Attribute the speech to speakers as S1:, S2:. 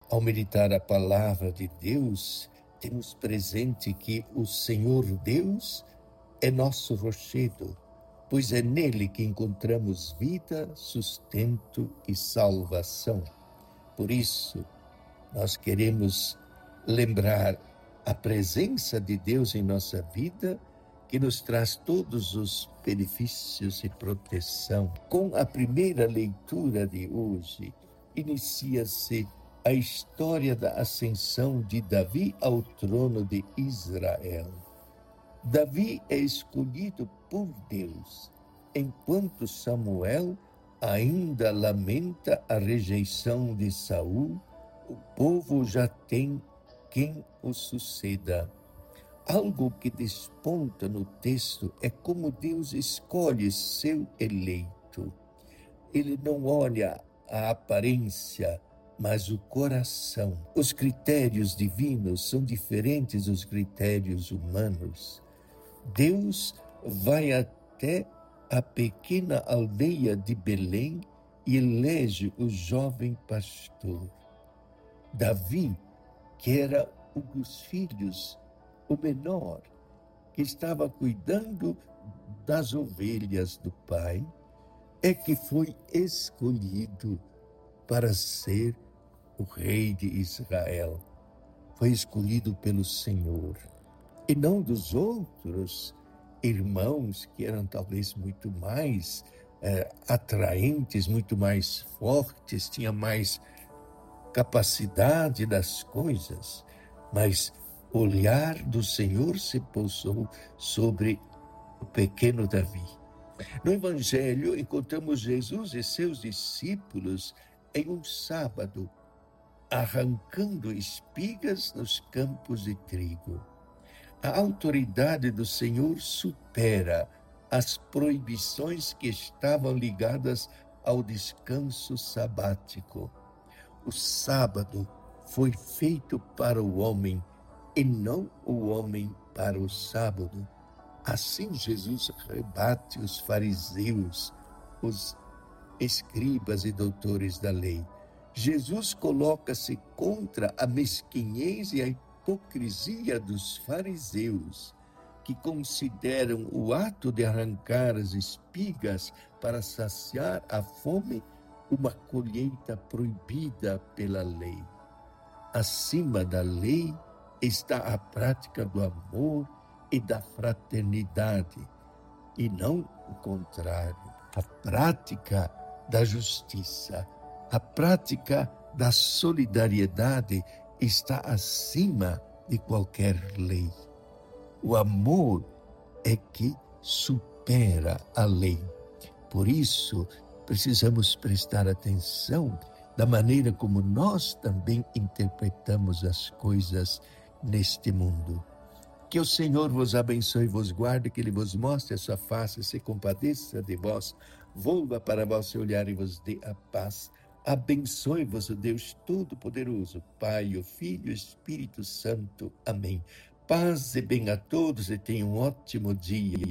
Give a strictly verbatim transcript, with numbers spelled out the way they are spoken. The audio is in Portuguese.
S1: Ao meditar a palavra de Deus, temos presente que o Senhor Deus é nosso rochedo, pois é nele que encontramos vida, sustento e salvação. Por isso, nós queremos lembrar a presença de Deus em nossa vida, que nos traz todos os benefícios e proteção. Com a primeira leitura de hoje, inicia-se a história da ascensão de Davi ao trono de Israel. Davi é escolhido por Deus, enquanto Samuel ainda lamenta a rejeição de Saul. O povo já tem quem o suceda. Algo que desponta no texto é como Deus escolhe seu eleito. Ele não olha a aparência, mas o coração. Os critérios divinos são diferentes dos critérios humanos. Deus vai até a pequena aldeia de Belém e elege o jovem pastor. Davi, que era um dos filhos, o menor, que estava cuidando das ovelhas do pai, é que foi escolhido para ser o rei de Israel. Foi escolhido pelo Senhor, e não dos outros irmãos que eram talvez muito mais é, atraentes, muito mais fortes, tinham mais capacidade das coisas, mas o olhar do Senhor se pousou sobre o pequeno Davi. No Evangelho, encontramos Jesus e seus discípulos em um sábado, arrancando espigas nos campos de trigo. A autoridade do Senhor supera as proibições que estavam ligadas ao descanso sabático. O sábado foi feito para o homem e não o homem para o sábado. Assim Jesus rebate os fariseus, os escribas e doutores da lei. Jesus coloca-se contra a mesquinhez e a hipocrisia dos fariseus, que consideram o ato de arrancar as espigas para saciar a fome uma colheita proibida pela lei. Acima da lei está a prática do amor e da fraternidade, e não o contrário. A prática da justiça, a prática da solidariedade está acima de qualquer lei. O amor é que supera a lei. Por isso, precisamos prestar atenção da maneira como nós também interpretamos as coisas neste mundo. Que o Senhor vos abençoe e vos guarde, que Ele vos mostre a sua face, se compadeça de vós, volva para vós seu olhar e vos dê a paz. Abençoe-vos o Deus Todo-Poderoso, Pai, o Filho e o Espírito Santo. Amém. Paz e bem a todos e tenham um ótimo dia.